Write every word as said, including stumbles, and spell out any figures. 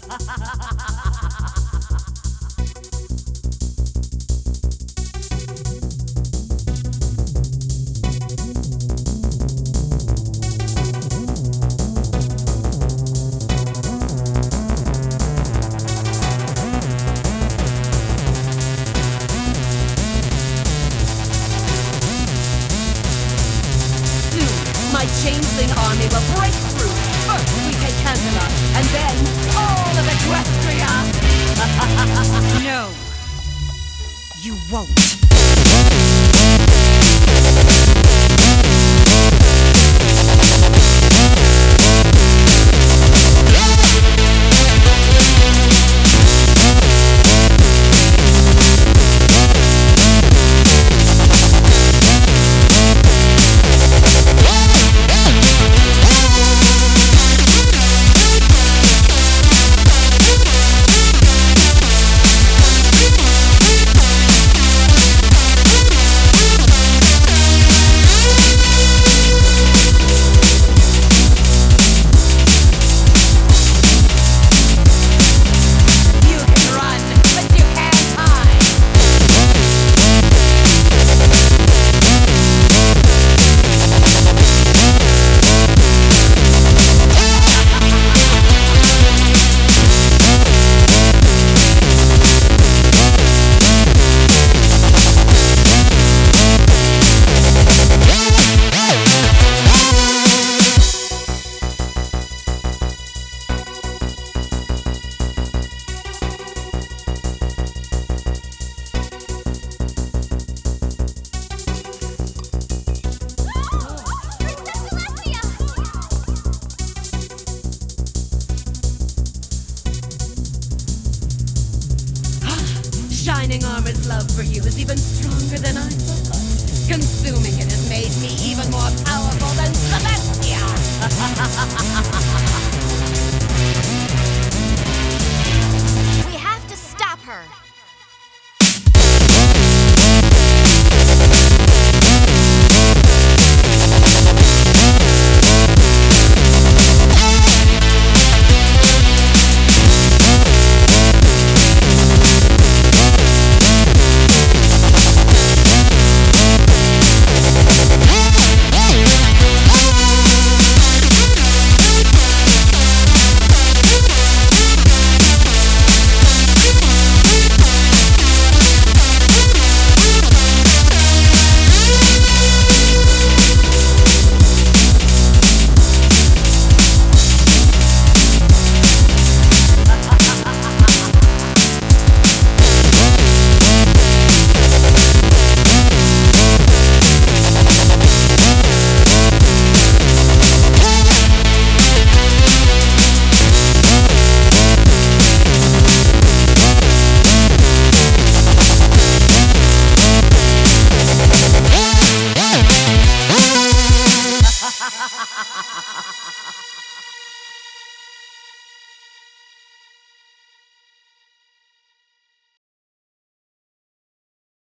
My changeling army will break through. First we take Candela, and then all of Equestria! No, you won't. Shining Armor's love for you is even stronger than I thought. Consuming it has made me even more powerful than Celestia! We have to stop her. Ha ha ha ha ha!